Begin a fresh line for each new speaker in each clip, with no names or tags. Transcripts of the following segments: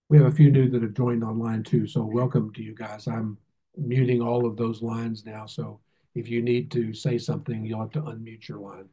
We have a few new that have joined online too, so welcome to you guys. I'm muting all of those lines now, so if you need to say something, you'll have to unmute your line.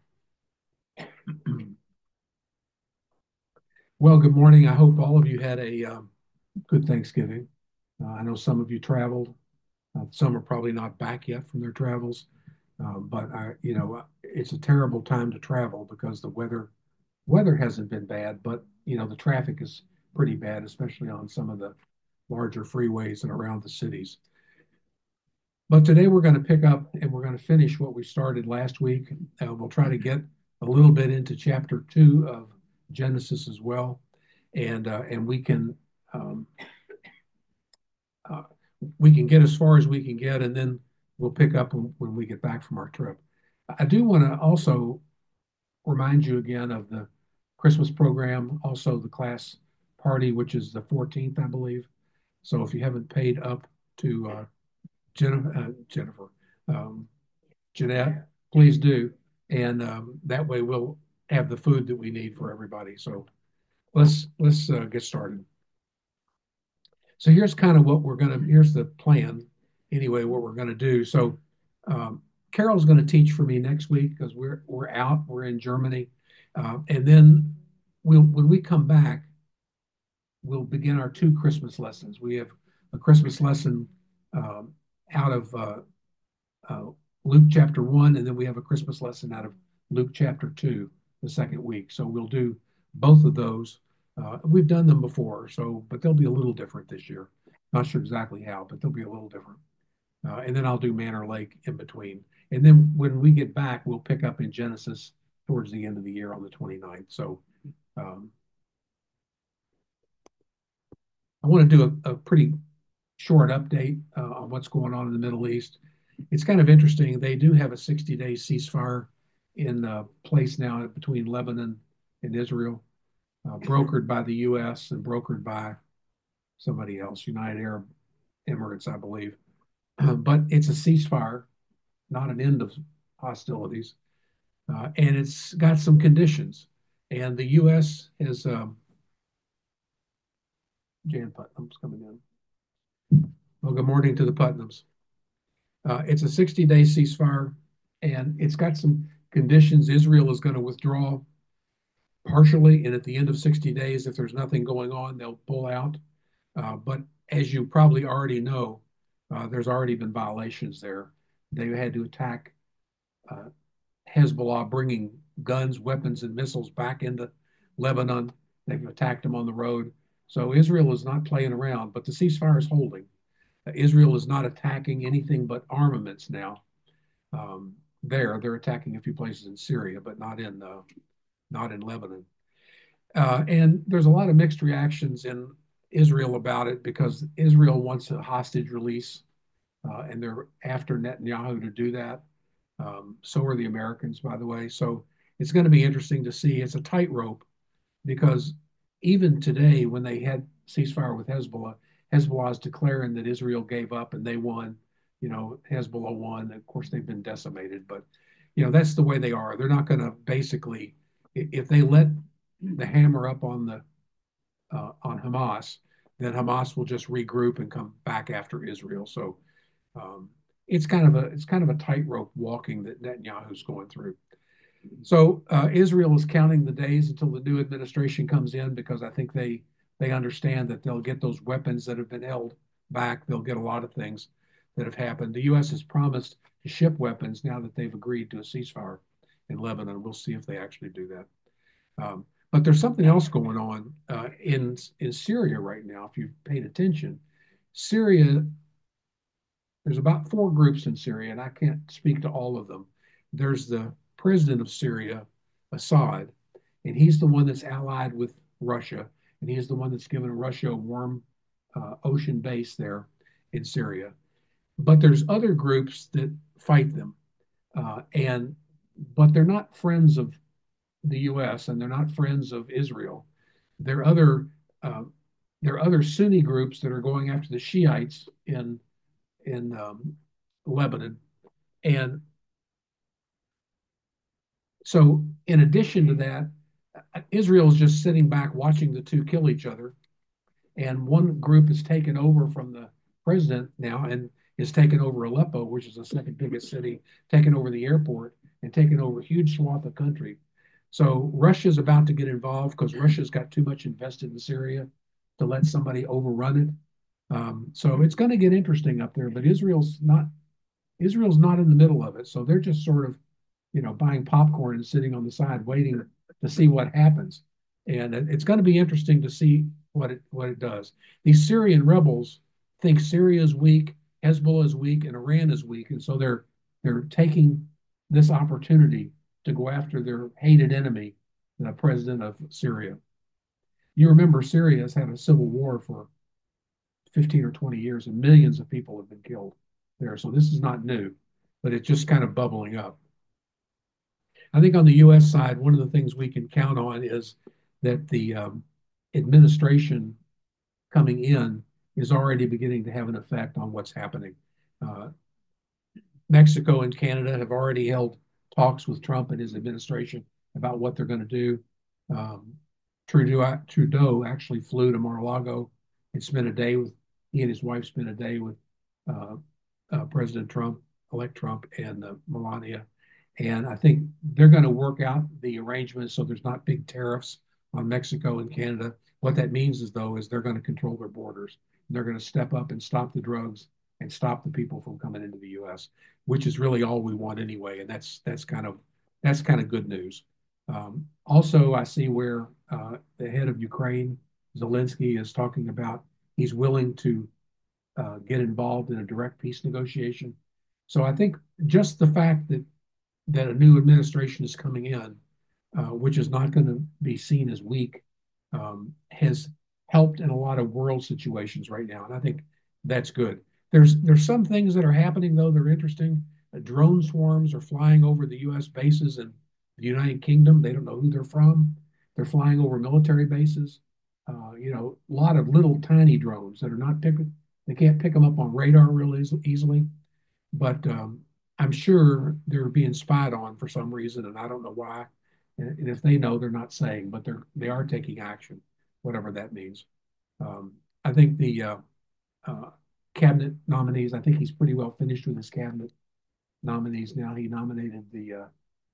Well, good morning. I hope all of you had a good Thanksgiving. I know some of you traveled. Some are probably not back yet from their travels, but it's a terrible time to travel because the weather hasn't been bad, but the traffic is pretty bad, especially on some of the larger freeways and around the cities. But today we're going to pick up and we're going to finish what we started last week. We'll try to get a little bit into chapter 2 of Genesis as well, and um, uh, we can get as far as we can get, and then we'll pick up when we get back from our trip. I do want to also remind you again of the Christmas program, also the class party, which is the 14th, I believe. So if you haven't paid up to Jennifer, um, Jeanette, please do. And that way we'll have the food that we need for everybody. So let's get started. So here's kind of here's the plan anyway, what we're gonna do. So um, Carol's gonna teach for me next week because we're in Germany. And then when we come back, we'll begin our two Christmas lessons. We have a Christmas lesson um, out of uh, Luke chapter 1, and then we have a Christmas lesson out of Luke chapter 2 the second week. So we'll do both of those. We've done them before, but they'll be a little different this year. Not sure exactly how, but they'll be a little different. And then I'll do Manor Lake in between. And then when we get back, we'll pick up in Genesis towards the end of the year on the 29th. So um, I want to do a pretty short update on what's going on in the Middle East. It's kind of interesting. They do have a 60-day ceasefire in place now between Lebanon and Israel, brokered by the U.S. and brokered by somebody else, United Arab Emirates, I believe. But it's a ceasefire, not an end of hostilities, and it's got some conditions. And the U.S. has Jan Putnam's coming in. Well, good morning to the Putnams. It's a 60-day ceasefire, and it's got some conditions. Israel is going to withdraw partially, and at the end of 60 days, if there's nothing going on, they'll pull out. But as you probably already know, there's already been violations there. They had to attack uh, Hezbollah, bringing guns, weapons, and missiles back into Lebanon. They've attacked them on the road. So Israel is not playing around, but the ceasefire is holding. Israel is not attacking anything but armaments now. They're attacking a few places in Syria, but not in Lebanon. And there's a lot of mixed reactions in Israel about it because Israel wants a hostage release, and they're after Netanyahu to do that. So are the Americans, by the way. So it's going to be interesting to see. It's a tightrope because even today, when they had ceasefire with Hezbollah, Hezbollah is declaring that Israel gave up and they won. Hezbollah won. Of course, they've been decimated, but that's the way they are. They're not going to basically, if they let the hammer up on Hamas, then Hamas will just regroup and come back after Israel. So um, it's kind of a tightrope walking that Netanyahu's going through. So Israel is counting the days until the new administration comes in because I think they understand that they'll get those weapons that have been held back. They'll get a lot of things that have happened. The U.S. has promised to ship weapons now that they've agreed to a ceasefire in Lebanon. We'll see if they actually do that. But there's something else going on in Syria right now. If you've paid attention, Syria, there's about four groups in Syria, and I can't speak to all of them. There's the president of Syria, Assad, and he's the one that's allied with Russia, and he's the one that's given Russia a warm ocean base there in Syria. But there's other groups that fight them, and but they're not friends of the U.S. and they're not friends of Israel. There are other uh, there are other Sunni groups that are going after the Shiites in Lebanon, and so in addition to that, Israel is just sitting back watching the two kill each other, And one group is taken over from the president now and is taking over Aleppo, which is the second biggest city, taking over the airport and taking over a huge swath of country. So Russia's about to get involved because Russia's got too much invested in Syria to let somebody overrun it. So it's going to get interesting up there, but Israel's not in the middle of it. So they're just sort of, buying popcorn and sitting on the side waiting to see what happens. And it's going to be interesting to see what it does. These Syrian rebels think Syria is weak, Hezbollah is weak, and Iran is weak, and so they're taking this opportunity to go after their hated enemy, the president of Syria. You remember Syria has had a civil war for 15 or 20 years, and millions of people have been killed there. So this is not new, but it's just kind of bubbling up. I think on the U.S. side, one of the things we can count on is that the administration coming in is already beginning to have an effect on what's happening. Uh, Mexico and Canada have already held talks with Trump and his administration about what they're going to do. Um, Trudeau actually flew to Mar-a-Lago and spent a day with he and his wife spent a day with uh, President Trump, elect Trump, and Melania. And I think they're going to work out the arrangements so there's not big tariffs on Mexico and Canada. What that means is, though, is they're going to control their borders. They're going to step up and stop the drugs and stop the people from coming into the U.S., which is really all we want anyway. And that's kind of good news. Also, I see where the head of Ukraine, Zelensky, is talking about he's willing to get involved in a direct peace negotiation. So I think just the fact that a new administration is coming in, which is not going to be seen as weak, has helped in a lot of world situations right now, and I think that's good. There's some things that are happening though that are interesting. Drone swarms are flying over the U.S. bases in the United Kingdom. They don't know who they're from. They're flying over military bases. A lot of little tiny drones that are not picked. They can't pick them up on radar real easily, but I'm sure they're being spied on for some reason, and I don't know why. And if they know, they're not saying, but they are taking action, whatever that means. I think the cabinet nominees. I think he's pretty well finished with his cabinet nominees now. He nominated the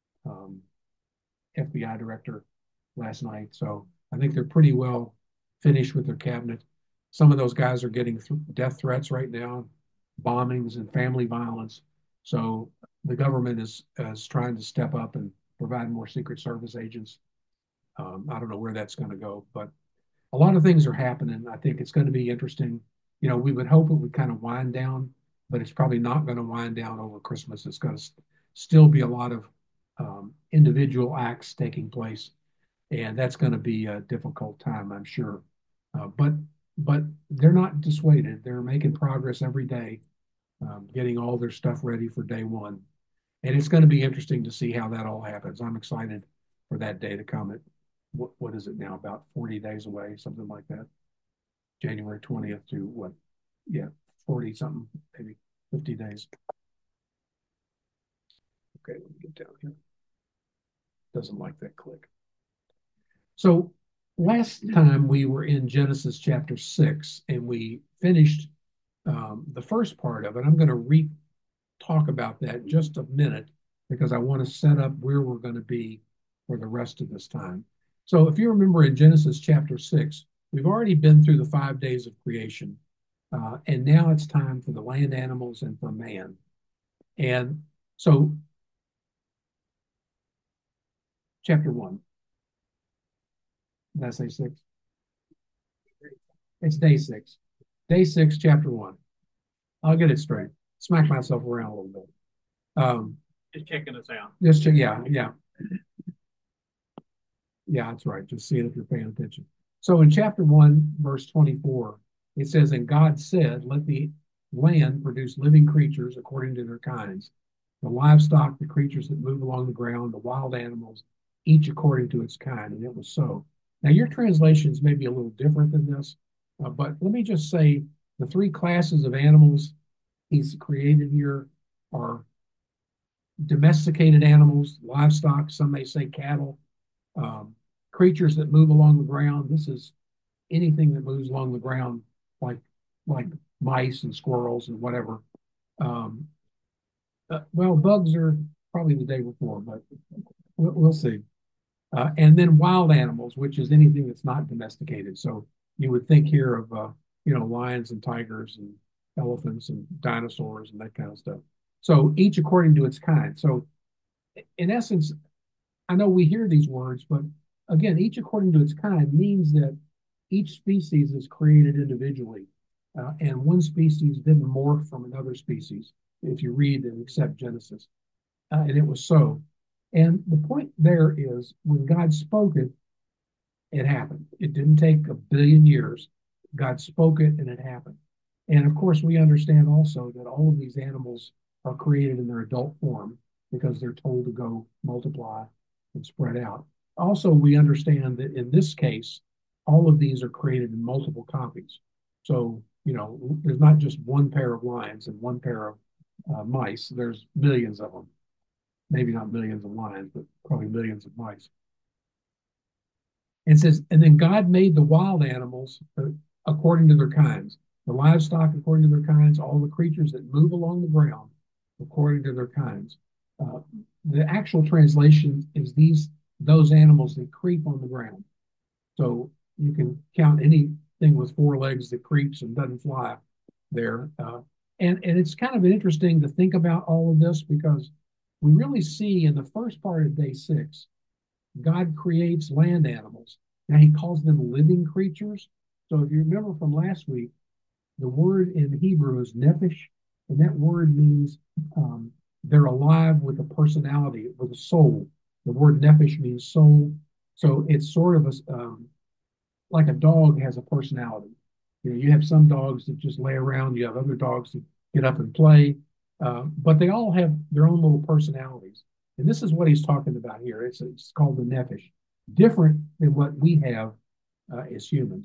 FBI director last night, so I think they're pretty well finished with their cabinet. Some of those guys are getting death threats right now, bombings and family violence. So the government is trying to step up and provide more Secret Service agents. I don't know where that's going to go, but a lot of things are happening. I think it's going to be interesting. We would hope it would kind of wind down, but it's probably not going to wind down over Christmas. It's going to still be a lot of individual acts taking place, and that's going to be a difficult time, I'm sure. But they're not dissuaded. They're making progress every day, getting all their stuff ready for day one. And it's going to be interesting to see how that all happens. I'm excited for that day to come. What is it now? About 40 days away, something like that. January 20th to what? Yeah, 40 something, maybe 50 days. Okay, let me get down here. Doesn't like that click. So last time we were in Genesis chapter 6 and we finished the first part of it. I'm going to talk about that in just a minute because I want to set up where we're going to be for the rest of this time. So if you remember in Genesis chapter 6, we've already been through the 5 days of creation. And now it's time for the land animals and for man. And so chapter 1. Did I say 6? It's day 6. Day 6, chapter 1. I'll get it straight. Smack myself around a little bit.
Just checking us out.
Yeah. Yeah, that's right. Just seeing if you're paying attention. So in chapter 1, verse 24, it says, "And God said, let the land produce living creatures according to their kinds, the livestock, the creatures that move along the ground, the wild animals, each according to its kind." And it was so. Now, your translations may be a little different than this, but let me just say the 3 classes of animals he's created here are domesticated animals, livestock, some may say cattle, creatures that move along the ground. This is anything that moves along the ground, like like mice and squirrels and whatever. Um, well, bugs are probably the day before, but we'll see. And then wild animals, which is anything that's not domesticated. So you would think here of lions and tigers and elephants and dinosaurs and that kind of stuff. So each according to its kind. So in essence, I know we hear these words, but again, each according to its kind means that each species is created individually, and one species didn't morph from another species. If you read and accept Genesis, and it was so. And the point there is when God spoke it, it happened. It didn't take a billion years. God spoke it and it happened. And of course, we understand also that all of these animals are created in their adult form because they're told to go multiply and spread out. Also, we understand that in this case, all of these are created in multiple copies. So, there's not just one pair of lions and one pair of mice, there's millions of them. Maybe not millions of lions, but probably millions of mice. And it says, and then God made the wild animals according to their kinds, the livestock according to their kinds, all the creatures that move along the ground according to their kinds. The actual translation is those animals that creep on the ground. So you can count anything with four legs that creeps and doesn't fly there. And it's kind of interesting to think about all of this because we really see in the first part of day 6, God creates land animals. Now he calls them living creatures. So if you remember from last week, the word in Hebrew is nephesh, and that word means they're alive with a personality, with a soul. The word nephesh means soul. So it's sort of like a dog has a personality. You have some dogs that just lay around. You have other dogs that get up and play, but they all have their own little personalities. And this is what he's talking about here. It's called the nephesh, different than what we have as humans.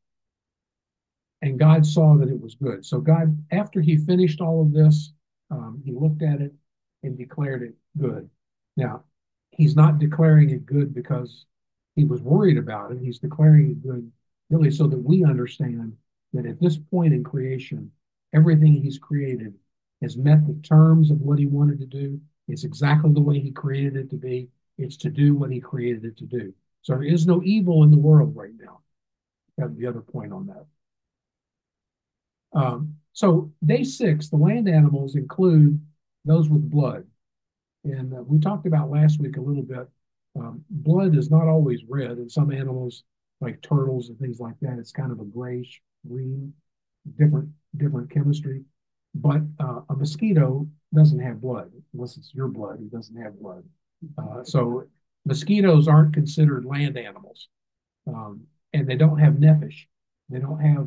And God saw that it was good. So God, after he finished all of this, he looked at it and declared it good. Now, he's not declaring it good because he was worried about it. He's declaring it good really so that we understand that at this point in creation, everything he's created has met the terms of what he wanted to do. It's exactly the way he created it to be. It's to do what he created it to do. So there is no evil in the world right now. That's the other point on that. So day 6, the land animals include those with blood. And we talked about last week a little bit. Blood is not always red. In some animals, like turtles and things like that, it's kind of a grayish green, different chemistry. But a mosquito doesn't have blood unless it's your blood. It doesn't have blood. So mosquitoes aren't considered land animals, and they don't have nephesh. They don't have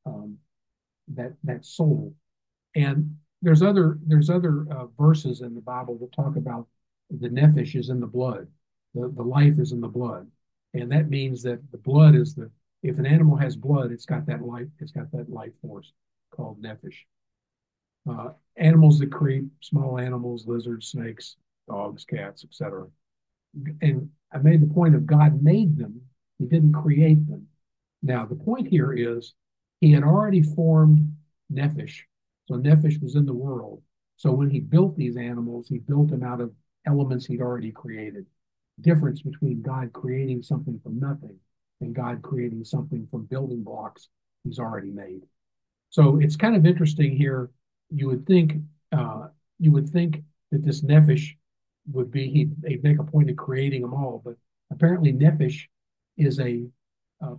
that soul. And there's other verses in the Bible that talk about the nephesh is in the blood, the life is in the blood, and that means that the blood is if an animal has blood, it's got that life force called nephesh. Animals that creep, small animals, lizards, snakes, dogs, cats, etc. And I made the point of God made them; He didn't create them. Now the point here is He had already formed nephesh. So nephesh was in the world. So when he built these animals, he built them out of elements he'd already created. Difference between God creating something from nothing and God creating something from building blocks he's already made. So it's kind of interesting here. You would think that this nephesh would be he'd make a point of creating them all, but apparently nephesh is a uh,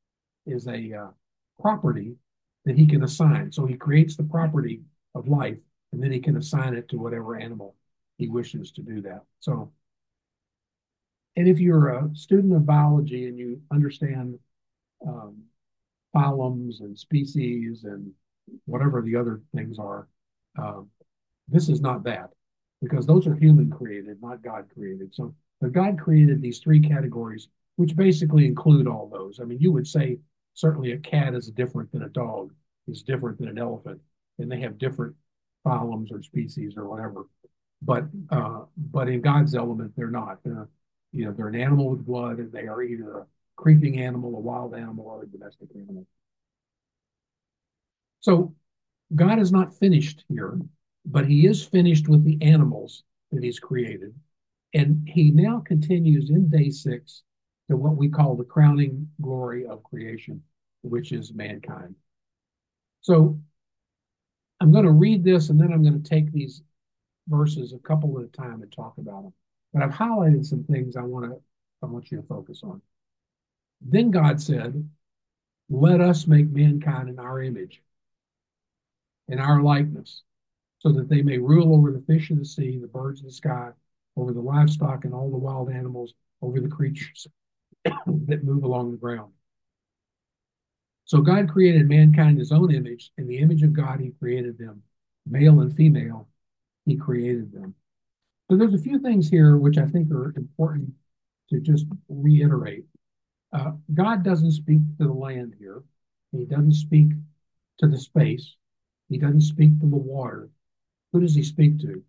property that he can assign. So he creates the property of life, and then he can assign it to whatever animal he wishes to do that. So, and if you're a student of biology and you understand um, phylums and species and whatever the other things are, um, this is not that because those are human created, not God created. So, but God created these 3 categories, which basically include all those. I mean, you would say certainly a cat is different than a dog, is different than an elephant, and they have different phylums or species or whatever. But in God's element, they're not. They're an animal with blood, and they are either a creeping animal, a wild animal, or a domestic animal. So God is not finished here, but he is finished with the animals that he's created. And he now continues in day 6 to what we call the crowning glory of creation, which is mankind. So I'm going to read this and then I'm going to take these verses a couple at a time and talk about them. But I've highlighted some things I want you to focus on. Then God said, "Let us make mankind in our image, in our likeness, so that they may rule over the fish of the sea, the birds of the sky, over the livestock and all the wild animals, over the creatures that move along the ground." So God created mankind in his own image. In the image of God, he created them. Male and female, he created them. So there's a few things here which I think are important to just reiterate. God doesn't speak to the land here. He doesn't speak to the space. He doesn't speak to the water. Who does he speak to?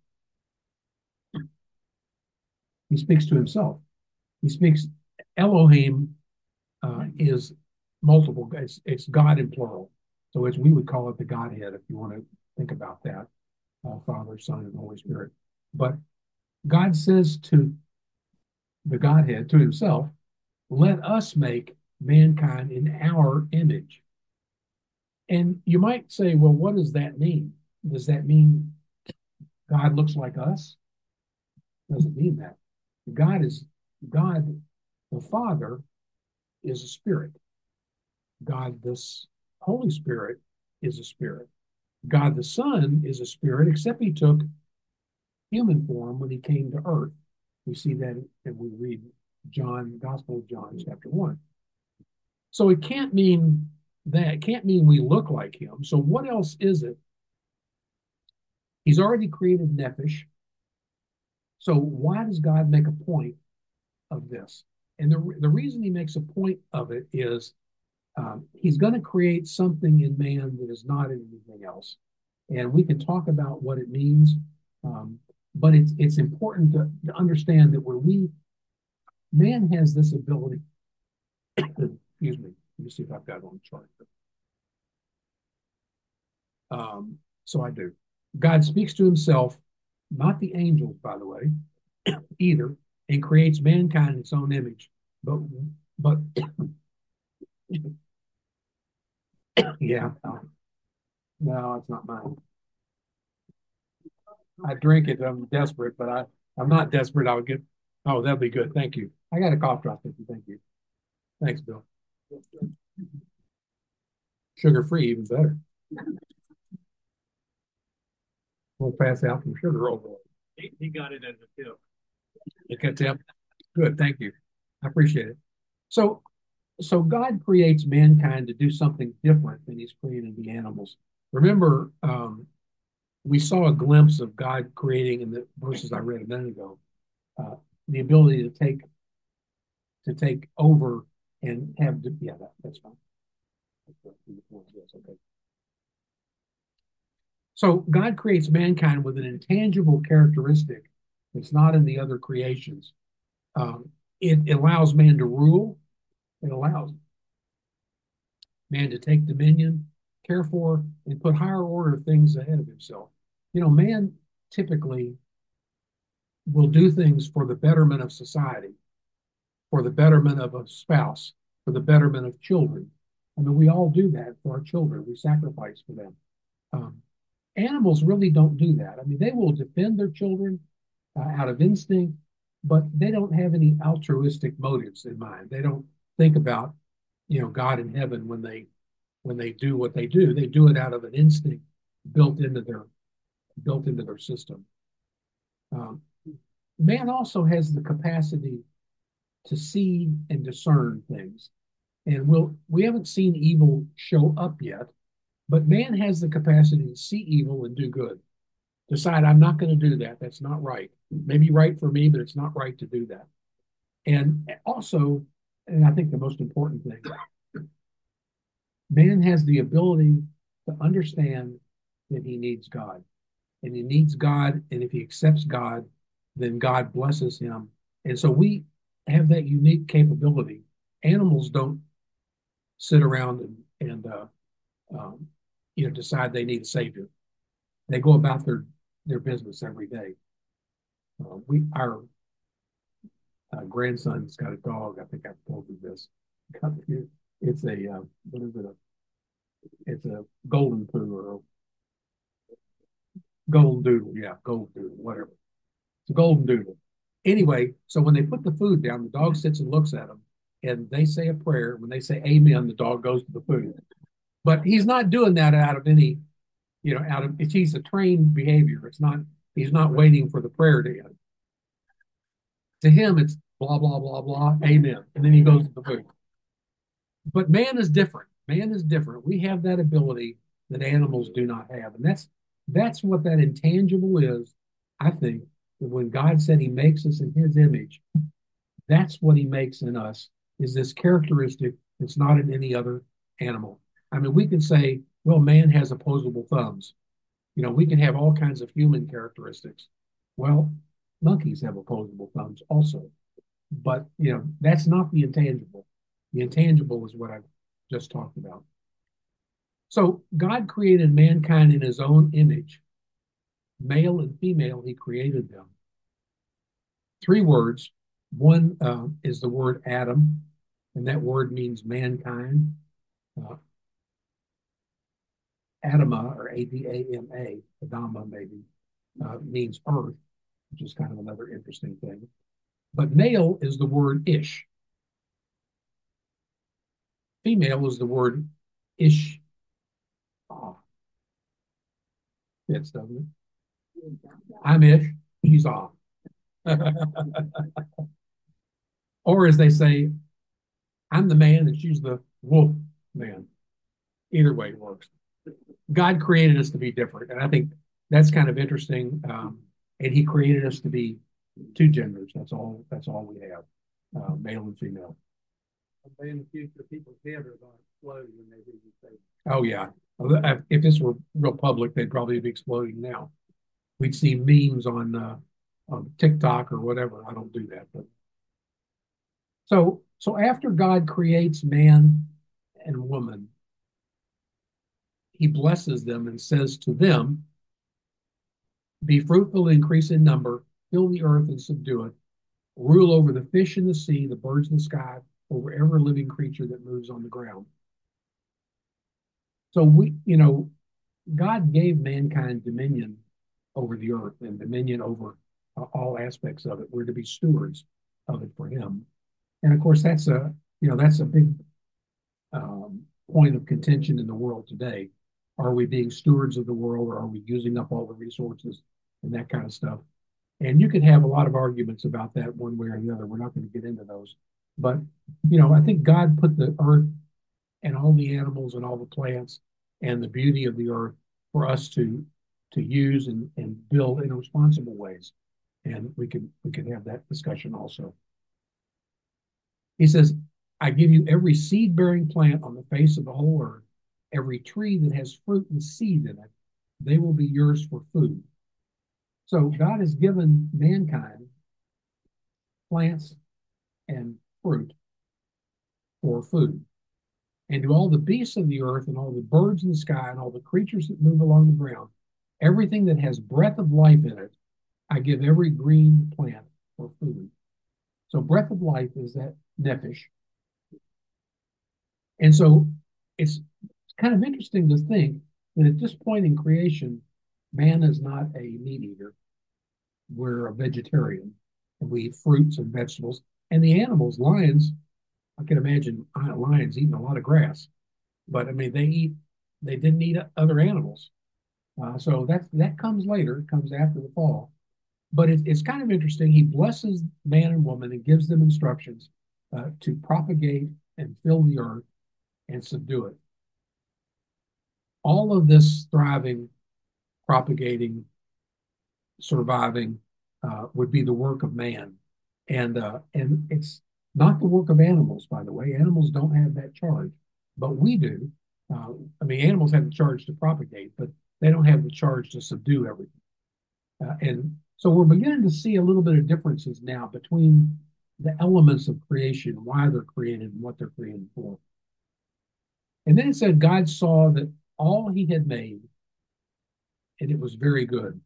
He speaks to himself. He speaks, Elohim is multiple, it's God in plural. So as we would call it the Godhead, if you want to think about that, Father, Son, and Holy Spirit. But God says to the Godhead, to himself, "Let us make mankind in our image." And you might say, well, what does that mean? Does that mean God looks like us? It doesn't mean that. God, the Father, is a spirit. God, the Holy Spirit, is a spirit. God, the Son, is a spirit, except he took human form when he came to earth. We see that if we read Gospel of John, chapter 1. So it can't mean that. It can't mean we look like him. So what else is it? He's already created Nephesh. So why does God make a point of this? And the reason he makes a point of it is he's going to create something in man that is not in anything else. And we can talk about what it means, but it's important to understand that man has this ability, excuse me, let me see if I've got it on the chart. So I do. God speaks to himself, not the angels, by the way, either, and creates mankind in its own image. But yeah, no, it's not mine. I drink it. I'm desperate, but I'm not desperate. I would get. Oh, that'd be good. Thank you. I got a cough drop. Thank you. Thanks, Bill. Sugar free, even better. We'll pass out some sugar overload.
He got it as a tip.
You got tip? Good. Thank you. I appreciate it. So God creates mankind to do something different than he's created the animals. Remember, we saw a glimpse of God creating in the verses I read a minute ago, the ability to take over and have, yeah, that's fine. That's okay. So God creates mankind with an intangible characteristic that's not in the other creations. It allows man to rule. It allows man to take dominion, care for, and put higher order things ahead of himself. You know, man typically will do things for the betterment of society, for the betterment of a spouse, for the betterment of children. I mean, we all do that for our children. We sacrifice for them. Animals really don't do that. I mean, they will defend their children out of instinct, but they don't have any altruistic motives in mind. They don't think about, God in heaven when they do what they do. They do it out of an instinct built into their system. Man also has the capacity to see and discern things. And we haven't seen evil show up yet, but man has the capacity to see evil and do good. Decide, I'm not going to do that. That's not right. Maybe right for me, but it's not right to do that. And also, and I think the most important thing, man has the ability to understand that he needs God. And he needs God, and if he accepts God, then God blesses him. And so we have that unique capability Animals don't sit around and um, decide they need a savior. They go about their business every day. Our grandson's got a dog. I think I've told you this. It's a what is it? It's a golden poo or a golden doodle. Yeah, golden doodle, whatever. It's a golden doodle. Anyway, so when they put the food down, the dog sits and looks at them, and they say a prayer. When they say Amen, the dog goes to the food. But he's not doing that out of any, out of he's a trained behavior. It's not. He's not waiting for the prayer to end. To him, it's blah blah blah blah, Amen, and then he goes to the food. But man is different. Man is different. We have that ability that animals do not have, and that's what that intangible is. I think that when God said He makes us in His image, that's what He makes in us. Is this characteristic that's not in any other animal? I mean, we can say, well, man has opposable thumbs. We can have all kinds of human characteristics. Well, monkeys have opposable thumbs also. But, that's not the intangible. The intangible is what I've just talked about. So God created mankind in His own image. Male and female, He created them. 3 words. One is the word Adam, and that word means mankind. Adama, or Adama, Adama maybe, means earth, which is kind of another interesting thing. But male is the word ish. Female is the word ish. Oh, fits, doesn't it? I'm ish, she's off. Or as they say, I'm the man and she's the wolf man. Either way it works. God created us to be different, and I think that's kind of interesting. And He created us to be 2 genders. That's all. That's all we have, male and female.
In the future, people's heads are going to explode when they do these things.
Oh yeah. If this were real public, they'd probably be exploding now. We'd see memes on TikTok or whatever. I don't do that, but so after God creates man and woman, He blesses them and says to them, "Be fruitful and increase in number, fill the earth and subdue it, rule over the fish in the sea, the birds in the sky, over every living creature that moves on the ground." So God gave mankind dominion over the earth and dominion over all aspects of it. We're to be stewards of it for Him, and of course that's a big point of contention in the world today. Are we being stewards of the world, or are we using up all the resources and that kind of stuff? And you can have a lot of arguments about that one way or the other. We're not going to get into those. But, I think God put the earth and all the animals and all the plants and the beauty of the earth for us to use and build in responsible ways. And we can have that discussion also. He says, "I give you every seed-bearing plant on the face of the whole earth, every tree that has fruit and seed in it, they will be yours for food." So God has given mankind plants and fruit for food. And to all the beasts of the earth and all the birds in the sky and all the creatures that move along the ground, everything that has breath of life in it, I give every green plant for food. So breath of life is that nephesh. And so it's kind of interesting to think that at this point in creation, man is not a meat eater. We're a vegetarian, and we eat fruits and vegetables. And the animals, lions, I can imagine lions eating a lot of grass, but I mean they didn't eat other animals. So that comes later, it comes after the fall. But it's kind of interesting. He blesses man and woman and gives them instructions to propagate and fill the earth and subdue it. All of this thriving, propagating, surviving would be the work of man, and it's not the work of animals. By the way, animals don't have that charge, but we do. I mean, animals have the charge to propagate, but they don't have the charge to subdue everything. And so we're beginning to see a little bit of differences now between the elements of creation, why they're created and what they're created for. And then it said, God saw that all he had made, and it was very good.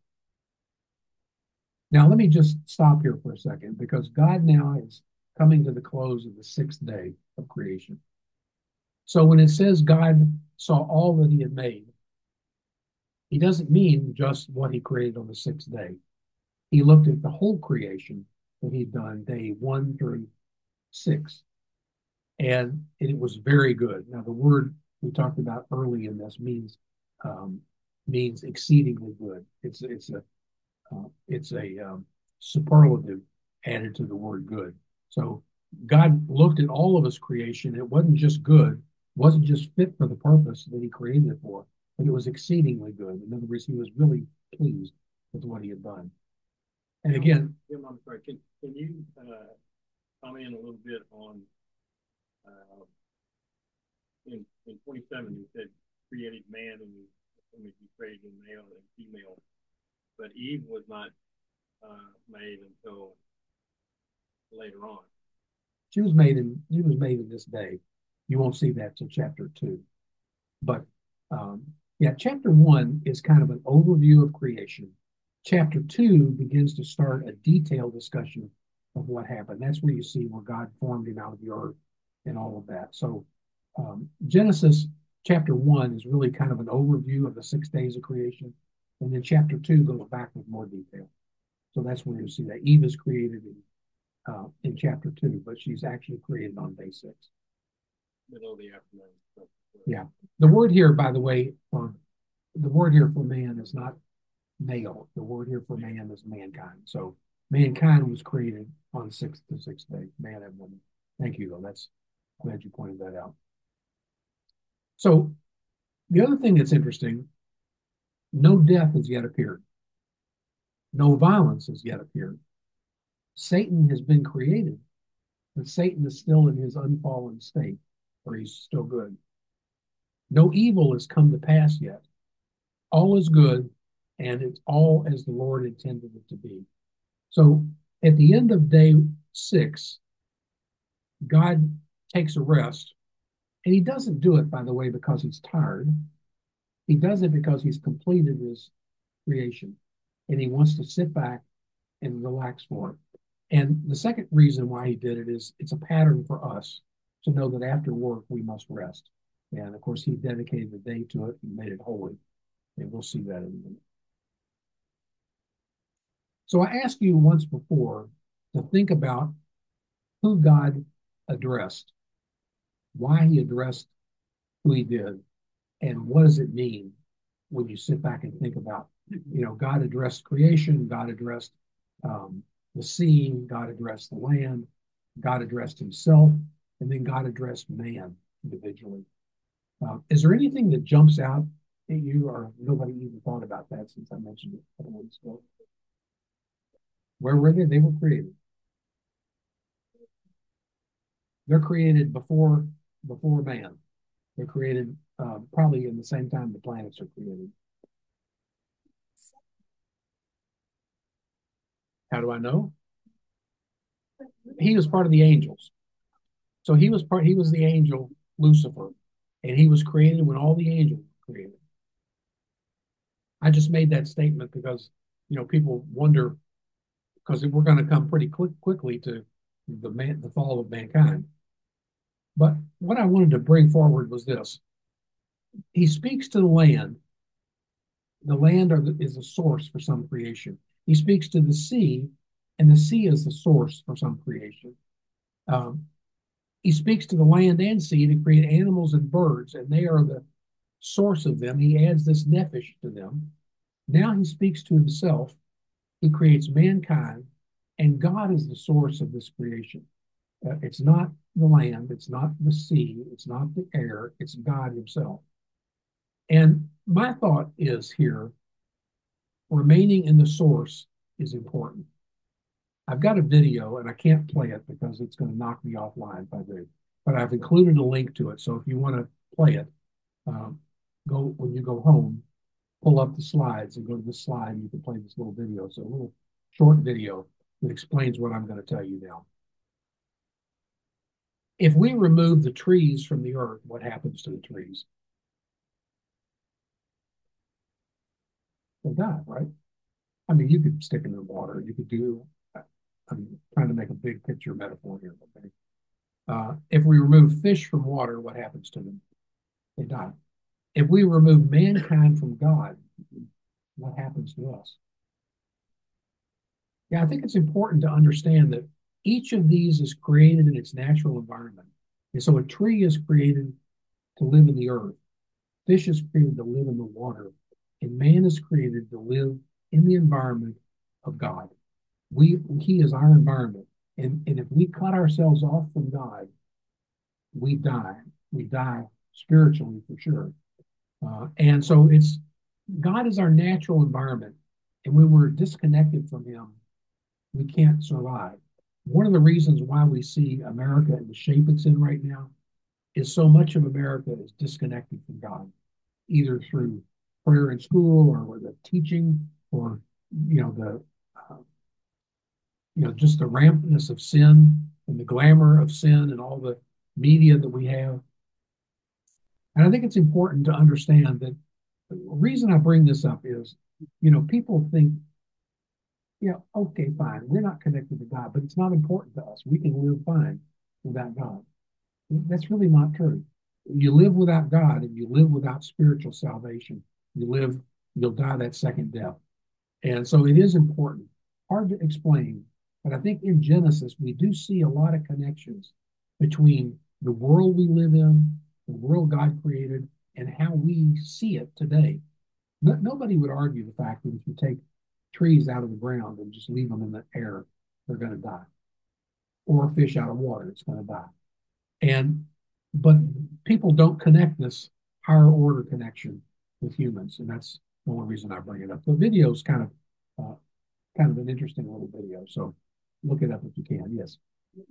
Now, let me just stop here for a second because God now is coming to the close of the sixth day of creation. So when it says God saw all that he had made, he doesn't mean just what he created on the sixth day. He looked at the whole creation that he'd done day 1 through 6, and it was very good. Now, the word we talked about early in this means exceedingly good. It's a superlative added to the word good. So God looked at all of his creation. It wasn't just good, wasn't just fit for the purpose that he created it for, but it was exceedingly good. In other words, he was really pleased with what he had done. And again,
Jim, I'm sorry. Can you comment a little bit on in 27? You said created man and image he created in male and female, but Eve was not made until later on.
She was made in this day. You won't see that till chapter 2. But yeah, chapter 1 is kind of an overview of creation. Chapter 2 begins to start a detailed discussion of what happened. That's where you see where God formed him out of the earth and all of that. So Genesis chapter 1 is really kind of an overview of the 6 days of creation. And then chapter 2 goes back with more detail. So that's where you see that Eve is created in chapter 2, but she's actually created on day 6.
Middle of the afternoon.
Yeah. The word here, by the way, the word here for man is not male. The word here for man is mankind. So mankind was created on the sixth day, man and woman. Thank you, though. That's glad you pointed that out. So the other thing that's interesting, no death has yet appeared. No violence has yet appeared. Satan has been created, but Satan is still in his unfallen state, where he's still good. No evil has come to pass yet. All is good, and it's all as the Lord intended it to be. So at the end of day 6, God takes a rest, and he doesn't do it, by the way, because he's tired. He does it because he's completed his creation, and he wants to sit back and relax for it. And the second reason why he did it is it's a pattern for us to know that after work we must rest. And of course, he dedicated the day to it and made it holy. And we'll see that in a minute. So I asked you once before to think about who God addressed, why he addressed who he did, and what does it mean when you sit back and think about, God addressed creation, God addressed the sea, God addressed the land, God addressed himself, and then God addressed man individually. Is there anything that jumps out at you, or nobody even thought about that since I mentioned it a couple weeks ago? Where were they? They were created. They're created before man. They're created probably in the same time the planets are created. How do I know? He was part of the angels. So he was the angel Lucifer, and he was created when all the angels were created. I just made that statement because people wonder, because we're going to come pretty quickly to the fall of mankind. But what I wanted to bring forward was this: he speaks to the land. The land is the source for some creation. He speaks to the sea, and the sea is the source for some creation. He speaks to the land and sea to create animals and birds, and they are the source of them. He adds this nephesh to them. Now he speaks to himself. He creates mankind, and God is the source of this creation. It's not the land, it's not the sea, it's not the air, it's God himself. And my thought is here, remaining in the source is important. I've got a video, and I can't play it because it's going to knock me offline if I do. But I've included a link to it. So if you want to play it, when you go home, pull up the slides and go to the slide, and you can play this little video. So a little short video that explains what I'm going to tell you now. if we remove the trees from the earth, what happens to the trees? They die, right? I mean, you could stick them in water. You could do, I'm trying to make a big picture metaphor here. Okay. If we remove fish from water, what happens to them? They die. If we remove mankind from God, what happens to us? Yeah, I think it's important to understand that each of these is created in its natural environment. And so a tree is created to live in the earth, fish is created to live in the water, and man is created to live in the environment of God. He is our environment. And if we cut ourselves off from God, we die. We die spiritually for sure. And so it's God is our natural environment. And when we're disconnected from him, we can't survive. One of the reasons why we see America in the shape it's in right now is so much of America is disconnected from God, either through prayer in school or the teaching or the just the rampantness of sin and the glamour of sin and all the media that we have. And I think it's important to understand that the reason I bring this up is, people think, yeah, okay, fine, we're not connected to God, but it's not important to us. We can live fine without God. That's really not true. You live without God and you live without spiritual salvation. You'll die that second death. And so it is important, hard to explain, but I think in Genesis, we do see a lot of connections between the world we live in, the world God created, and how we see it today. Nobody would argue the fact that if you take trees out of the ground and just leave them in the air, they're going to die. Or fish out of water, it's going to die. But people don't connect this higher order connection with humans, and that's the only reason I bring it up. The video is kind of an interesting little video, so look it up if you can. Yes.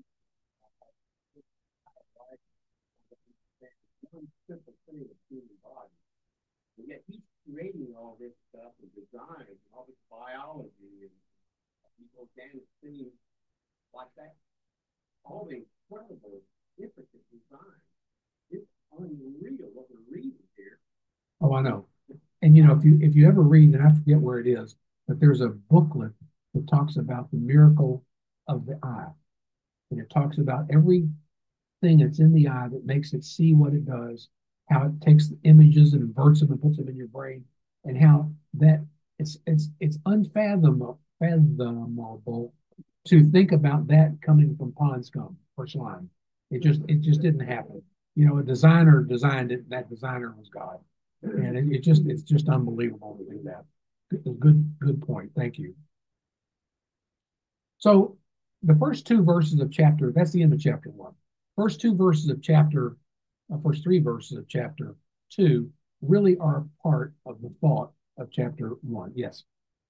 Yet he's creating all this stuff and design, and all this biology and organic things like that. All the incredible, intricate design. It's unreal what we're reading here. Oh, I know. And if you ever read, and I forget where it is, but there's a booklet that talks about the miracle of the eye. And it talks about everything that's in the eye that makes it see what it does, how it takes the images and inverts them and puts them in your brain, and how that it's unfathomable to think about that coming from pond scum or slime. It just didn't happen. A designer designed it. That designer was God, and it's just unbelievable to do that. Good point. Thank you. So the first two verses of chapter, that's the end of chapter 1. First three verses of chapter 2 really are part of the thought of chapter 1. Yes.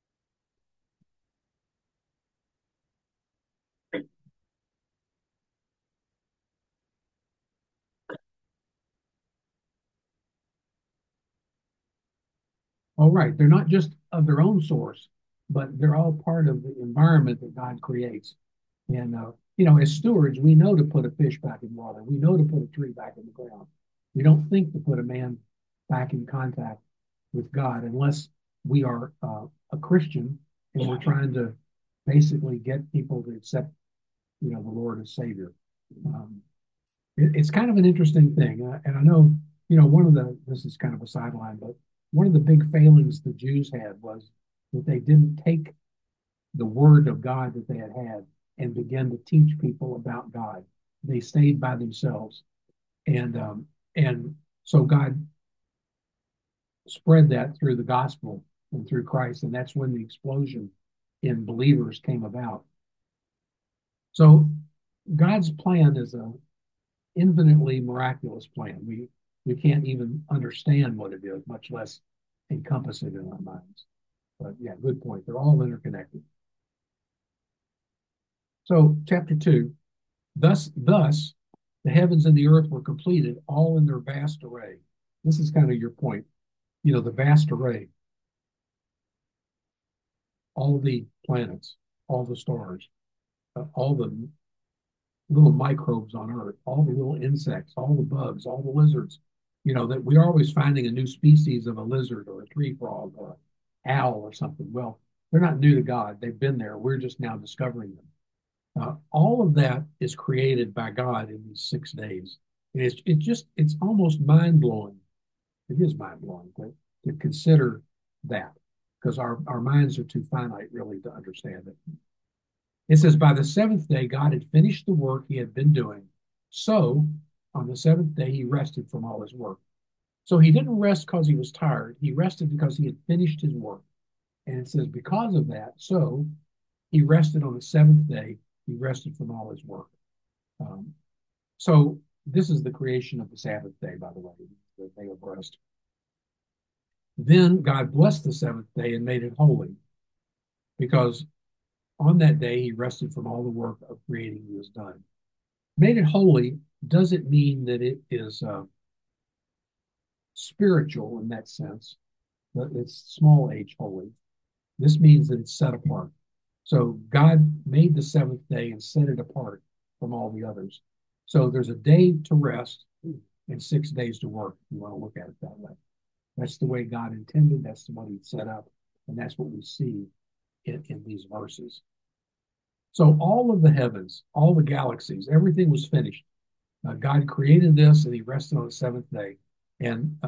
All right. They're not just of their own source, but they're all part of the environment that God creates. And, as stewards, we know to put a fish back in water. We know to put a tree back in the ground. We don't think to put a man back in contact with God unless we are a Christian and we're trying to basically get people to accept, the Lord as Savior. It's kind of an interesting thing. And I know, this is kind of a sideline, but one of the big failings the Jews had was that they didn't take the word of God that they had and begin to teach people about God. They stayed by themselves. And so God spread that through the gospel and through Christ. And that's when the explosion in believers came about. So God's plan is a infinitely miraculous plan. We can't even understand what it is, much less encompass it in our minds. But yeah, good point. They're all interconnected. So chapter 2, thus the heavens and the earth were completed, all in their vast array. This is kind of your point, the vast array, all the planets, all the stars, all the little microbes on Earth, all the little insects, all the bugs, all the lizards, that we're always finding a new species of a lizard or a tree frog or an owl or something. Well, they're not new to God. They've been there. We're just now discovering them. All of that is created by God in these 6 days. And it's almost mind blowing. It is mind blowing to consider that because our minds are too finite really to understand it. It says, by the seventh day, God had finished the work he had been doing. So on the seventh day, he rested from all his work. So he didn't rest because he was tired. He rested because he had finished his work. And it says, because of that, so he rested on the seventh day. He rested from all his work. So this is the creation of the Sabbath day, by the way, the day of rest. Then God blessed the seventh day and made it holy, because on that day he rested from all the work of creating he was done. Made it holy doesn't mean that it is spiritual in that sense, but it's small h holy. This means that it's set apart. So God made the seventh day and set it apart from all the others. So there's a day to rest and 6 days to work, if you want to look at it that way. That's the way God intended. That's the way he set up. And that's what we see in these verses. So all of the heavens, all the galaxies, everything was finished. God created this and he rested on the seventh day. And,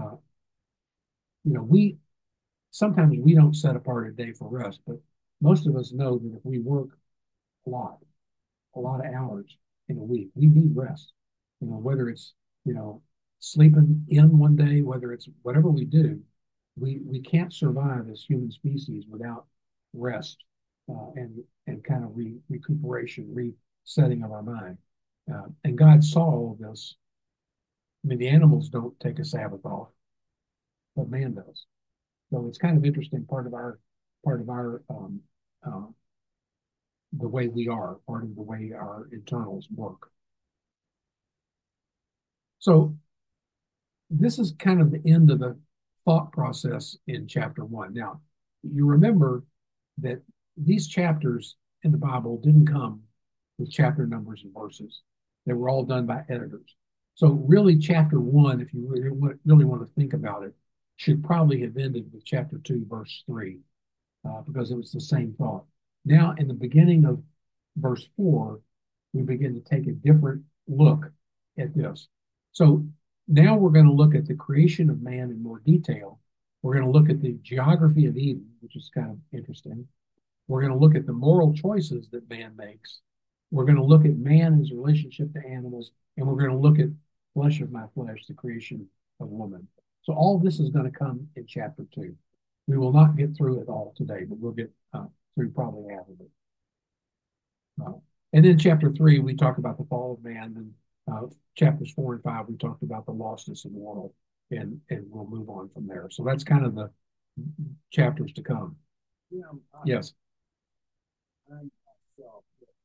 sometimes we don't set apart a day for rest, but most of us know that if we work a lot of hours in a week, we need rest. Whether it's, sleeping in one day, whether it's whatever we do, we can't survive as human species without rest and kind of recuperation, resetting of our mind. And God saw all of this. I mean, the animals don't take a Sabbath off, but man does. So it's kind of interesting part of our the way we are, part of the way our internals work. So this is kind of the end of the thought process in chapter 1. Now, you remember that these chapters in the Bible didn't come with chapter numbers and verses. They were all done by editors. So really chapter 1, if you really want to think about it, should probably have ended with chapter 2, verse 3, because it was the same thought. Now, in the beginning of verse 4, we begin to take a different look at this. So now we're going to look at the creation of man in more detail. We're going to look at the geography of Eden, which is kind of interesting. We're going to look at the moral choices that man makes. We're going to look at man and his relationship to animals, and we're going to look at flesh of my flesh, the creation of woman. So all this is going to come in chapter 2. We will not get through it all today, but we'll get through probably half of it. And then chapter 3, we talk about the fall of man, and chapters 4 and 5, we talked about the lostness of the world, and we'll move on from there. So that's kind of the chapters to come.
Yeah,
yes.
I'm myself.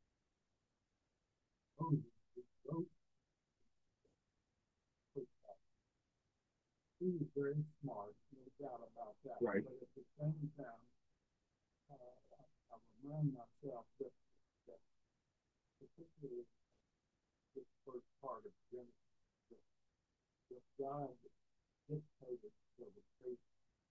He was very smart, no doubt about that.
Right.
But at the same time, I remind myself that particularly this first part of Genesis, that God dictated for the faith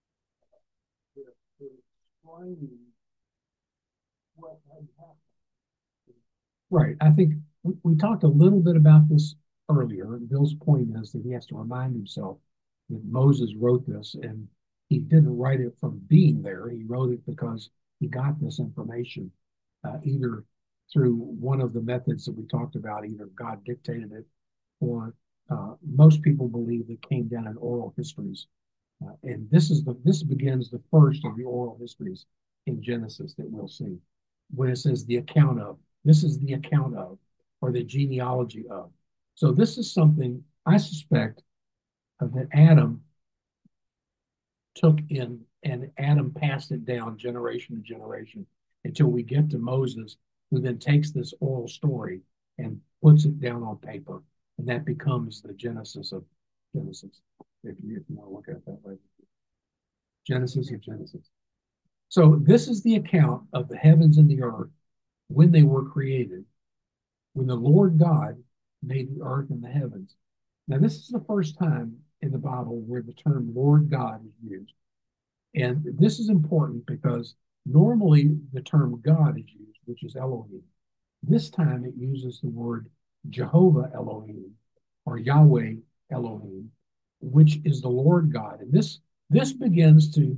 to explain what had happened.
Right. I think we talked a little bit about this earlier. And Bill's point is that he has to remind himself that Moses wrote this, and he didn't write it from being there. He wrote it because he got this information either through one of the methods that we talked about, either God dictated it, or most people believe it came down in oral histories. And this begins the first of the oral histories in Genesis that we'll see. When it says the account of, this is the account of, or the genealogy of. So this is something I suspect that Adam took in, and Adam passed it down generation to generation until we get to Moses, who then takes this oral story and puts it down on paper. And that becomes the Genesis of Genesis, if you want to look at it that way. Genesis of Genesis. So this is the account of the heavens and the earth when they were created. when the Lord God made the earth and the heavens. Now, this is the first time in the Bible where the term Lord God is used. And this is important because normally the term God is used, which is Elohim. This time it uses the word Jehovah Elohim or Yahweh Elohim, which is the Lord God. And this begins to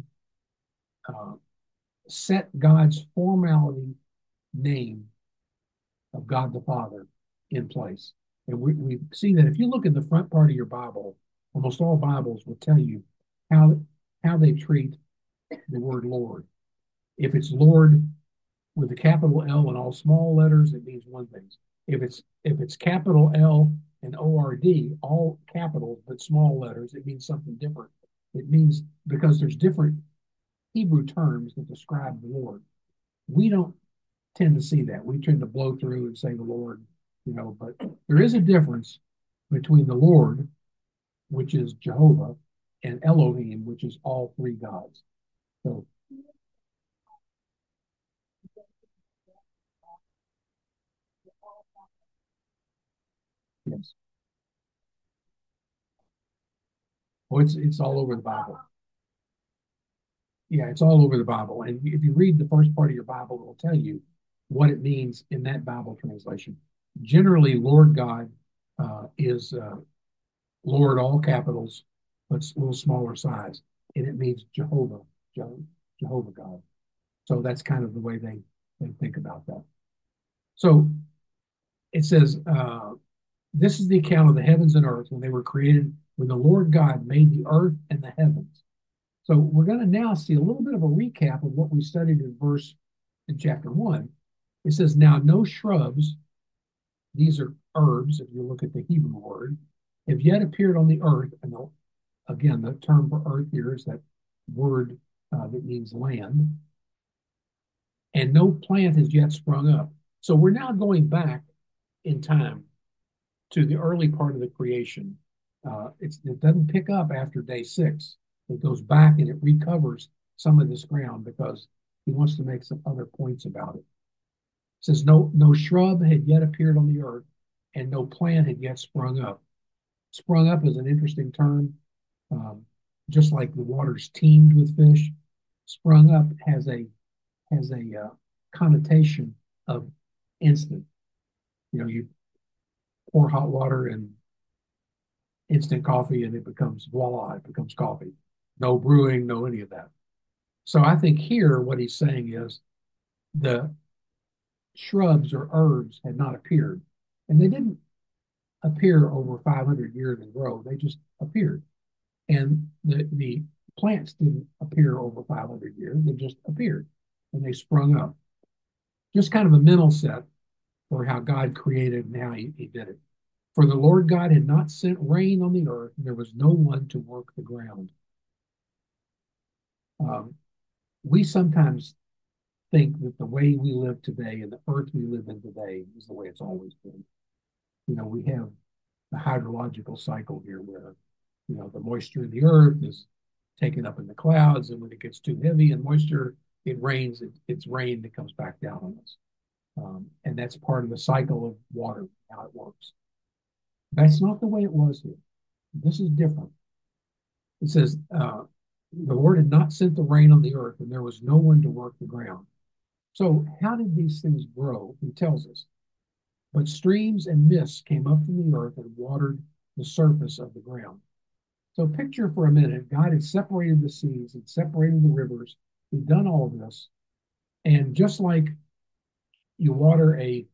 set God's formality name of God the Father in place. And we see that if you look at the front part of your Bible, almost all Bibles will tell you how they treat the word Lord. If it's Lord with a capital L and all small letters, it means one thing. If it's capital L and ORD, all capitals but small letters, it means something different. It means because there's different Hebrew terms that describe the Lord. We don't tend to see that. We tend to blow through and say the Lord, but there is a difference between the Lord, which is Jehovah, and Elohim, which is all three gods. So yes. Well, it's all over the Bible. Yeah, it's all over the Bible. And if you read the first part of your Bible, it will tell you what it means in that Bible translation. Generally, Lord God is Lord, all capitals, but a little smaller size. And it means Jehovah, Jehovah God. So that's kind of the way they think about that. So it says, this is the account of the heavens and earth when they were created, when the Lord God made the earth and the heavens. So we're going to now see a little bit of a recap of what we studied in chapter 1. It says, now no shrubs, these are herbs, if you look at the Hebrew word, have yet appeared on the earth. And again, the term for earth here is that word that means land. And no plant has yet sprung up. So we're now going back in time to the early part of the creation. It doesn't pick up after day 6. It goes back and it recovers some of this ground because he wants to make some other points about it. It says, no shrub had yet appeared on the earth, and no plant had yet sprung up. Sprung up is an interesting term. Just like the waters teemed with fish, sprung up has a connotation of instant. You pour hot water in instant coffee and it becomes voila, it becomes coffee. No brewing, no any of that. So I think here what he's saying is the shrubs or herbs had not appeared. And they didn't appear over 500 years and grow. They just appeared. And the plants didn't appear over 500 years. They just appeared and they sprung up. Just kind of a mental set for how God created and how he did it. For the Lord God had not sent rain on the earth, and there was no one to work the ground. We sometimes think that the way we live today and the earth we live in today is the way it's always been. We have the hydrological cycle here where, the moisture in the earth is taken up in the clouds, and when it gets too heavy in moisture, it rains, it's rain that comes back down on us. And that's part of the cycle of water, how it works. That's not the way it was here. This is different. It says, the Lord had not sent the rain on the earth, and there was no one to work the ground. So how did these things grow? He tells us. But streams and mists came up from the earth and watered the surface of the ground. So picture for a minute, God had separated the seas and separated the rivers. He'd done all of this. And just like you water an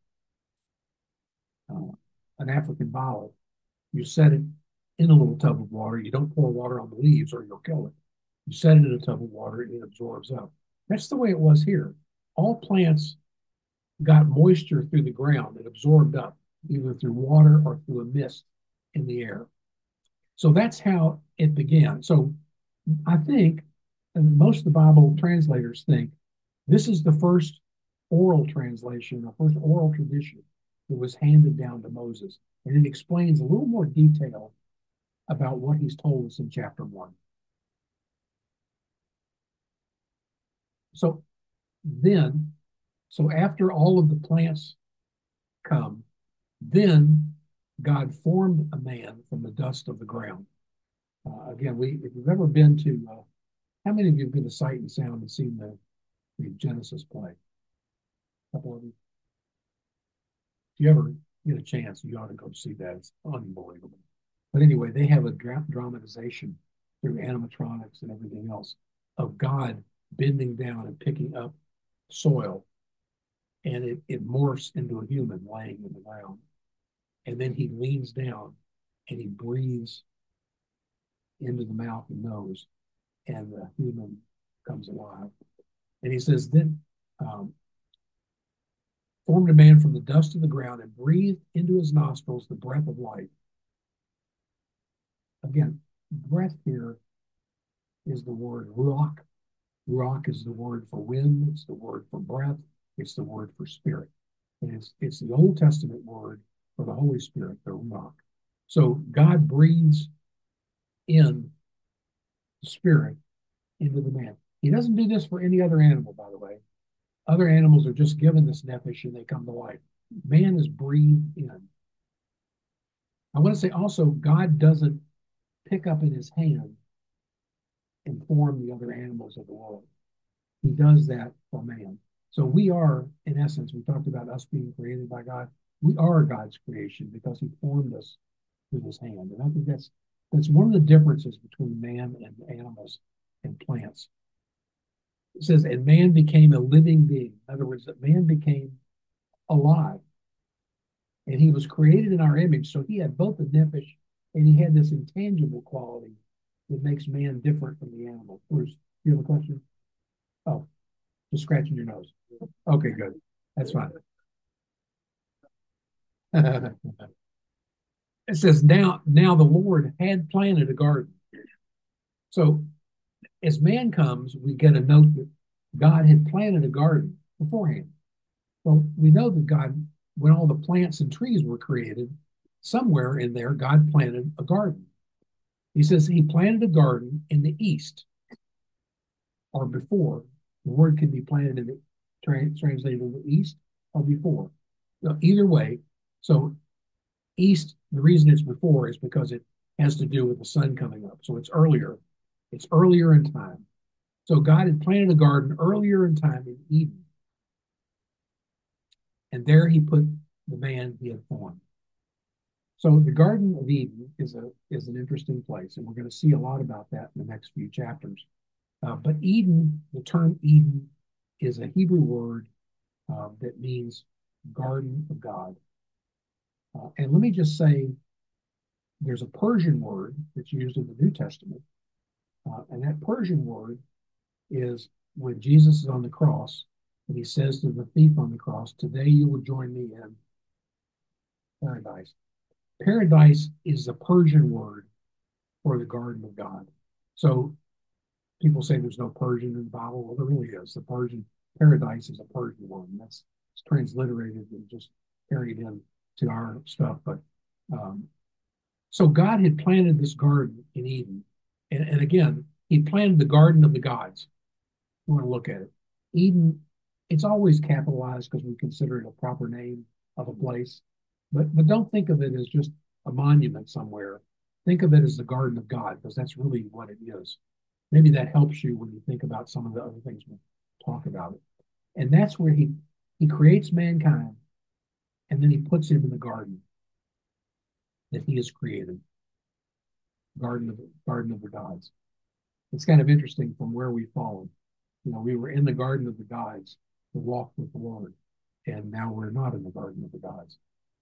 African violet, you set it in a little tub of water. You don't pour water on the leaves or you'll kill it. You set it in a tub of water and it absorbs up. That's the way it was here. All plants got moisture through the ground. It absorbed up either through water or through a mist in the air. So that's how it began. So I think, and most of the Bible translators think, this is the first oral translation, the first oral tradition that was handed down to Moses. And it explains a little more detail about what he's told us in chapter 1. So after all of the plants come, Then God formed a man from the dust of the ground. Again, if you've ever been to, how many of you have been to Sight and Sound and seen the Genesis play? A couple of you. If you ever get a chance, you ought to go see that. It's unbelievable. But anyway, they have a dramatization through animatronics and everything else of God bending down and picking up soil, and it morphs into a human laying in the ground. And then he leans down and he breathes into the mouth and nose, and the human comes alive. And he says, then formed a man from the dust of the ground and breathed into his nostrils the breath of life. Again, breath here is the word ruach. Ruach is the word for wind. It's the word for breath. It's the word for spirit. And it's the Old Testament word for the Holy Spirit, the ruach. So God breathes in the spirit into the man. He doesn't do this for any other animal, by the way. Other animals are just given this nephesh and they come to life. Man is breathed in. I want to say also, God doesn't pick up in his hand and form the other animals of the world. He does that for man. So we are, in essence, we talked about us being created by God. We are God's creation because he formed us with his hand. And I think that's one of the differences between man and animals and plants. It says, and man became a living being. In other words, that man became alive. And he was created in our image. So he had both the nephesh and he had this intangible quality that makes man different from the animal. Bruce, do you have a question? Oh, just scratching your nose. Okay, good. That's fine. It says, now the Lord had planted a garden. So as man comes, we get a note that God had planted a garden beforehand. Well, we know that God, when all the plants and trees were created, somewhere in there, God planted a garden. He says he planted a garden in the east or before. The word can be planted in the translated in the east or before. So either way, so east, the reason it's before is because it has to do with the sun coming up. So it's earlier. It's earlier in time. So God had planted a garden earlier in time in Eden. And there he put the man he had formed. So the Garden of Eden is an interesting place, and we're going to see a lot about that in the next few chapters. But Eden, the term Eden, is a Hebrew word that means garden of God. And let me just say, there's a Persian word that's used in the New Testament, and that Persian word is when Jesus is on the cross, and he says to the thief on the cross, today you will join me in paradise. Paradise is the Persian word for the garden of God. So people say there's no Persian in the Bible. Well, there really is. The Persian paradise is a Persian word, and it's transliterated and just carried in to our stuff. But so God had planted this garden in Eden. And again, he planted the garden of the gods. You want to look at it. Eden, it's always capitalized because we consider it a proper name of a place. But don't think of it as just a monument somewhere. Think of it as the garden of God, because that's really what it is. Maybe that helps you when you think about some of the other things we'll talk about it. And that's where he creates mankind, and then he puts him in the garden that he has created. Garden of the gods. It's kind of interesting from where we've fallen. You know, we were in the garden of the gods to walk with the Lord, and now we're not in the garden of the gods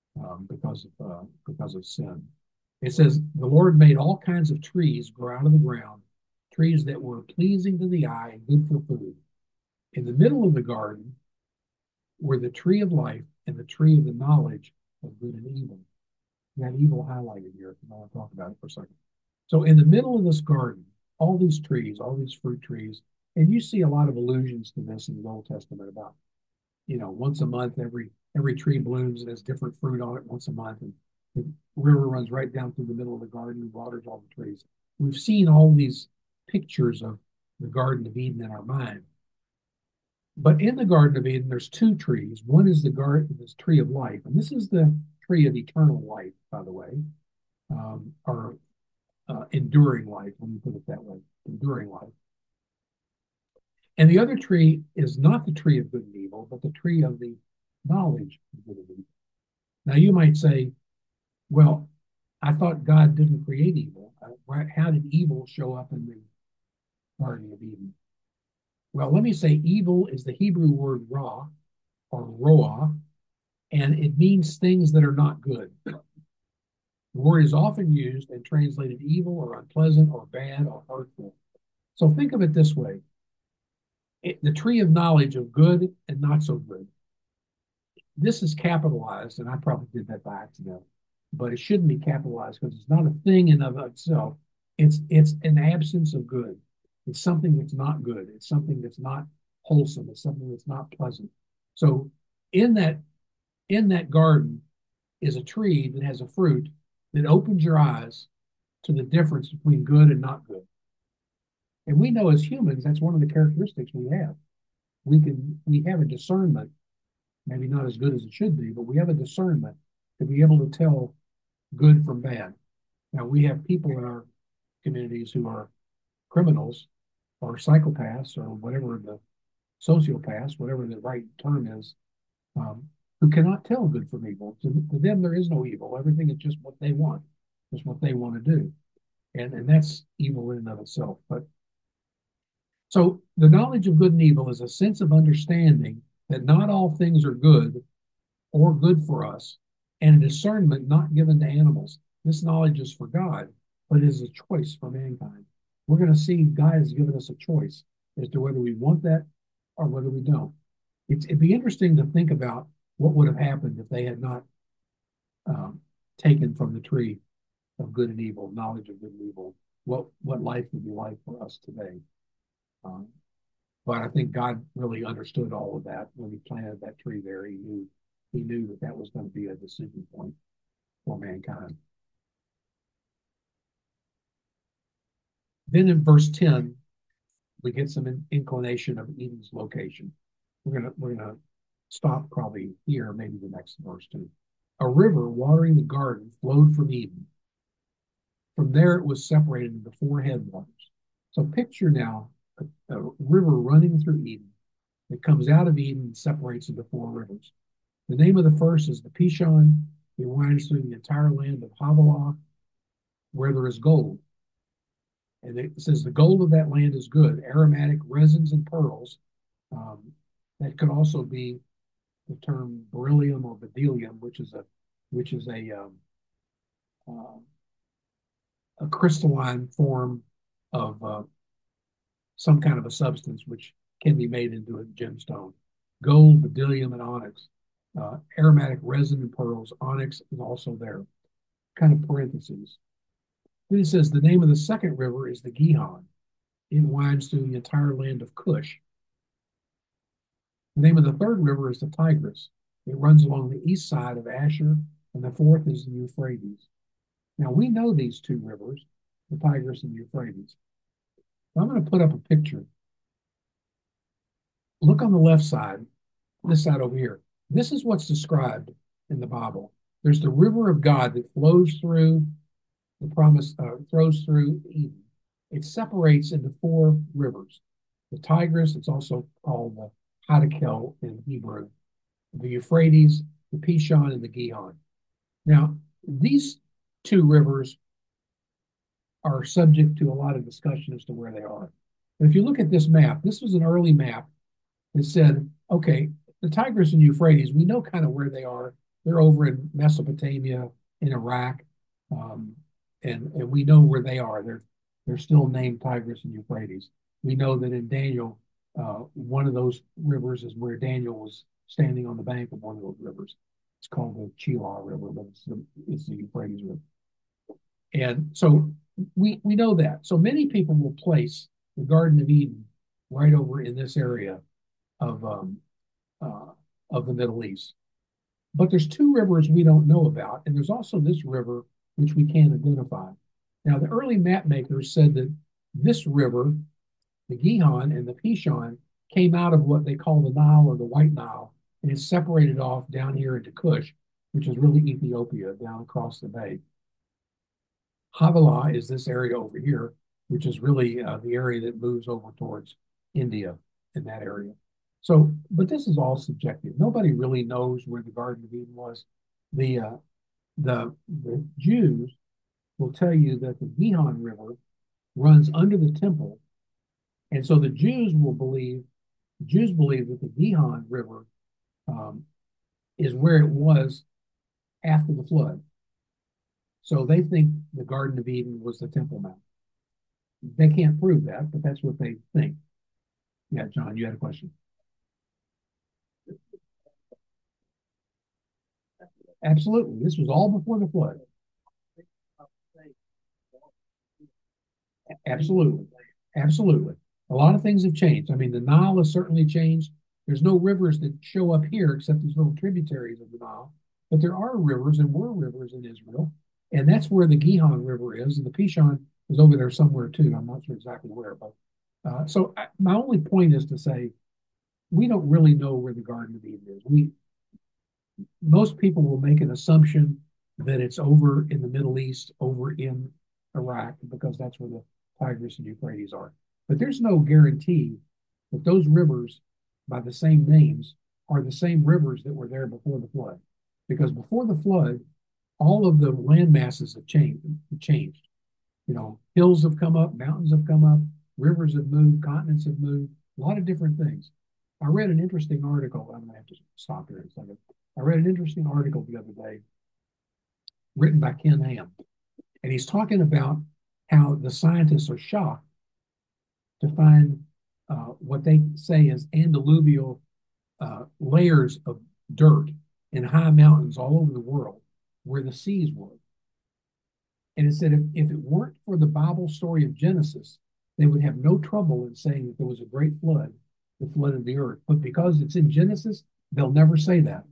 because of sin. It says the Lord made all kinds of trees grow out of the ground, trees that were pleasing to the eye and good for food. In the middle of the garden were the tree of life and the tree of the knowledge of good and evil. We have evil highlighted here, if you want to talk about it for a second. So in the middle of this garden, all these trees, all these fruit trees, and you see a lot of allusions to this in the Old Testament about, you know, once a month, every tree blooms and has different fruit on it once a month, and the river runs right down through the middle of the garden and waters all the trees. We've seen all these pictures of the Garden of Eden in our mind. But in the Garden of Eden, there's two trees. One is the tree of life, and this is the tree of eternal life, by the way, or enduring life, let me put it that way, enduring life. And the other tree is not the tree of good and evil, but the tree of the knowledge of good and evil. Now you might say, well, I thought God didn't create evil. How did evil show up in the Garden of Eden? Well, let me say evil is the Hebrew word ra, or roa, and it means things that are not good. The word is often used and translated evil or unpleasant or bad or hurtful. So think of it this way. The tree of knowledge of good and not so good. This is capitalized, and I probably did that by accident, but it shouldn't be capitalized because it's not a thing in of itself. It's an absence of good. It's something that's not good. It's something that's not wholesome. It's something that's not pleasant. So in that garden is a tree that has a fruit that opens your eyes to the difference between good and not good. And we know as humans, that's one of the characteristics we have. We have a discernment, maybe not as good as it should be, but we have a discernment to be able to tell good from bad. Now, we have people in our communities who are criminals or psychopaths or whatever the sociopaths, whatever the right term is, who cannot tell good from evil. To them, there is no evil. Everything is just what they want, just what they want to do. And that's evil in and of itself. But so the knowledge of good and evil is a sense of understanding that not all things are good or good for us, and a discernment not given to animals. This knowledge is for God, but it is a choice for mankind. We're going to see God has given us a choice as to whether we want that or whether we don't. It'd be interesting to think about what would have happened if they had not taken from the tree of good and evil, knowledge of good and evil. What life would be like for us today? But I think God really understood all of that when he planted that tree there. He knew that that was going to be a decision point for mankind. Then in verse 10, we get some inclination of Eden's location. We're gonna stop probably here, maybe the next verse too. A river watering the garden flowed from Eden. From there, it was separated into 4 headwaters. So picture now a river running through Eden that comes out of Eden and separates into 4 rivers. The name of the first is the Pishon. It winds through the entire land of Havilah, where there is gold. And it says the gold of that land is good, aromatic resins and pearls. That could also be the term beryllium or bdellium, which is a crystalline form of some kind of a substance which can be made into a gemstone. Gold, bdellium, and onyx. Aromatic resin and pearls. Onyx is also there. Kind of parentheses. Then it says the name of the second river is the Gihon. It winds through the entire land of Cush. The name of the third river is the Tigris. It runs along the east side of Asher, and the fourth is the Euphrates. Now we know these 2 rivers, the Tigris and the Euphrates. I'm going to put up a picture. Look on the left side, this side over here. This is what's described in the Bible. There's the river of God that flows through the promise, flows through Eden. It separates into 4 rivers. The Tigris, it's also called the Hiddekel in Hebrew, the Euphrates, the Pishon, and the Gihon. Now, these 2 rivers are subject to a lot of discussion as to where they are. But if you look at this map, this was an early map that said, okay, the Tigris and Euphrates, we know kind of where they are. They're over in Mesopotamia, in Iraq, and we know where they are. They're still named Tigris and Euphrates. We know that in Daniel, one of those rivers is where Daniel was standing on the bank of one of those rivers. It's called the Chelah River, but it's the Euphrates River. And so we know that. So many people will place the Garden of Eden right over in this area of the Middle East. But there's 2 rivers we don't know about, and there's also this river which we can't identify. Now, the early map makers said that this river, the Gihon and the Pishon, came out of what they call the Nile or the White Nile, and it's separated off down here into Cush. which is really Ethiopia down across the bay. Havilah is this area over here, which is really the area that moves over towards India in that area. So, but this is all subjective. Nobody really knows where the Garden of Eden was. The uh, the Jews will tell you that the Gihon River runs under the temple, and so the Jews believe that the Gihon River um, is where it was after the flood. So they think the Garden of Eden was the Temple Mount. They can't prove that, but that's what they think. Yeah, John, you had a question. Absolutely. This was all before the flood. Absolutely. Absolutely. A lot of things have changed. I mean, the Nile has certainly changed. There's no rivers that show up here except these little tributaries of the Nile. But there are rivers and were rivers in Israel. And that's where the Gihon River is. And the Pishon is over there somewhere too. I'm not sure exactly where. But my only point is to say we don't really know where the Garden of Eden is. Most people will make an assumption that it's over in the Middle East, over in Iraq, because that's where the Tigris and Euphrates are. But there's no guarantee that those rivers, by the same names, are the same rivers that were there before the flood. Because before the flood, all of the land masses have changed. You know, hills have come up, mountains have come up, rivers have moved, continents have moved, a lot of different things. I read an interesting article. I'm going to have to stop here in a second. I read an interesting article the other day written by Ken Ham, and he's talking about how the scientists are shocked to find what they say is andiluvial layers of dirt in high mountains all over the world where the seas were. And it said if it weren't for the Bible story of Genesis, they would have no trouble in saying that there was a great flood that flooded the earth. But because it's in Genesis, they'll never say that.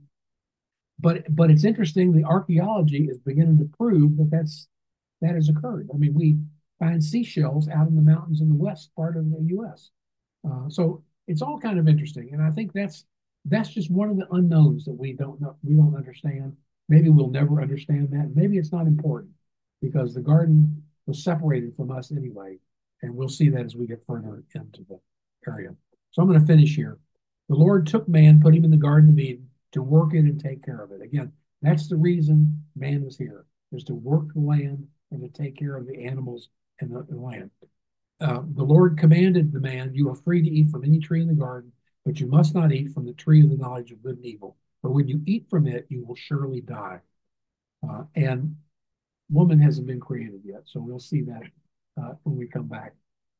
But it's interesting. The archaeology is beginning to prove that has occurred. I mean, we find seashells out in the mountains in the west part of the U.S. So it's all kind of interesting, and I think that's just one of the unknowns that we don't know, we don't understand. Maybe we'll never understand that. Maybe it's not important because the garden was separated from us anyway, and we'll see that as we get further into the area. So I'm going to finish here. The Lord took man, put him in the Garden of Eden to work it and take care of it. Again, that's the reason man is here, is to work the land and to take care of the animals and the land. The Lord commanded the man, you are free to eat from any tree in the garden, but you must not eat from the tree of the knowledge of good and evil. For when you eat from it, you will surely die. And woman hasn't been created yet, so we'll see that when we come back.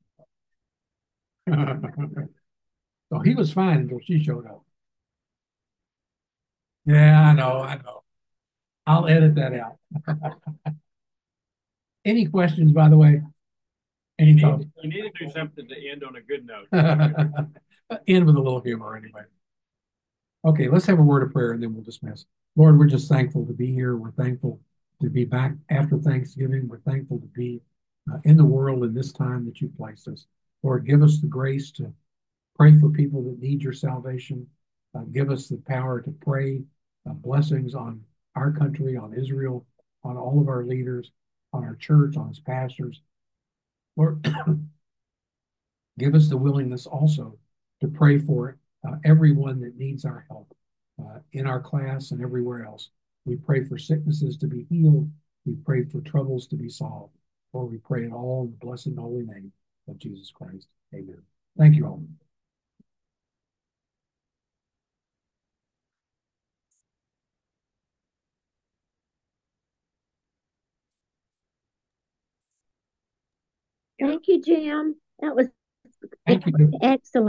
So he was fine until she showed up. Yeah, I know, I know. I'll edit that out. Any questions, by the way? Any thoughts?
You need to do something to end on a good note.
End with a little humor, anyway. Okay, let's have a word of prayer and then we'll dismiss. Lord, we're just thankful to be here. We're thankful to be back after Thanksgiving. We're thankful to be in the world in this time that you placed us. Lord, give us the grace to pray for people that need your salvation. Give us the power to pray blessings on our country, on Israel, on all of our leaders, on our church, on its pastors. Lord, give us the willingness also to pray for everyone that needs our help in our class and everywhere else. We pray for sicknesses to be healed. We pray for troubles to be solved. Lord, we pray it all in the blessed and holy name of Jesus Christ. Amen. Thank you all.
Thank you, Jim. That was
Thank you.
excellent.